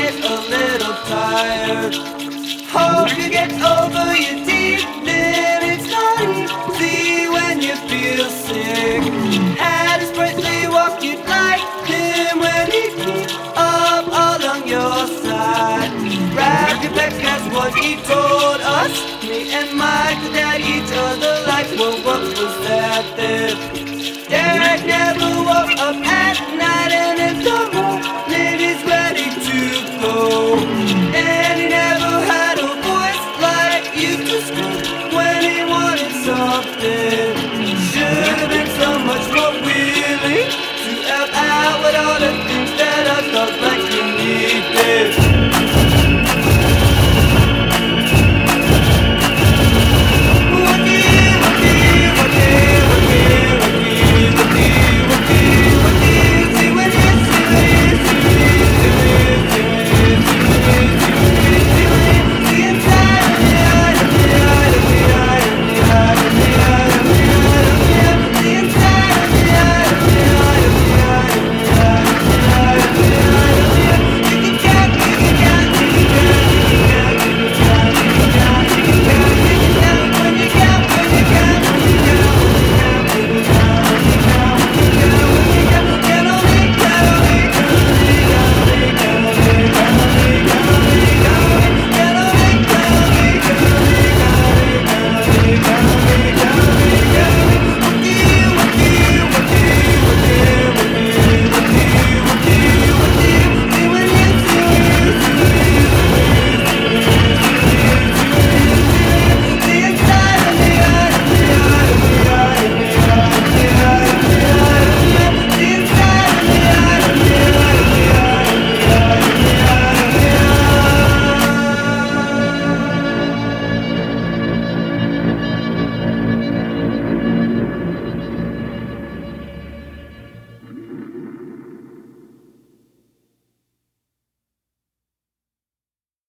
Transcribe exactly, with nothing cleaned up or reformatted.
get a little tired. Hope you get over your teeth, then it's not easy when you feel sick. Had his brightly walk, you'd like him when he keep up along your side. Wrap your back, that's what he told us. Me and Mike, that each other like, well, what was that then?